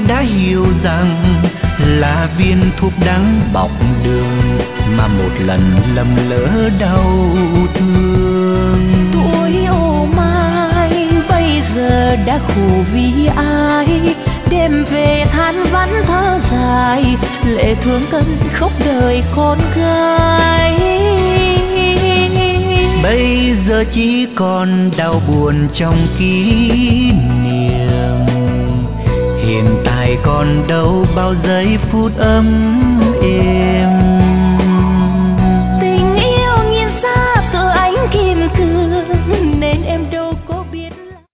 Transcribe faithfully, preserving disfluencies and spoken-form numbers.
đã hiểu rằng là viên thuốc đắng bọc đường mà một lần lầm lỡ đau thương. Tuổi ô mai bây giờ đã khổ vì ai, đêm về than vãn thở dài, lệ thương cơn khóc đời con gái. Bây giờ chỉ còn đau buồn trong kỷ niệm, hiện tại còn đâu bao giây phút ấm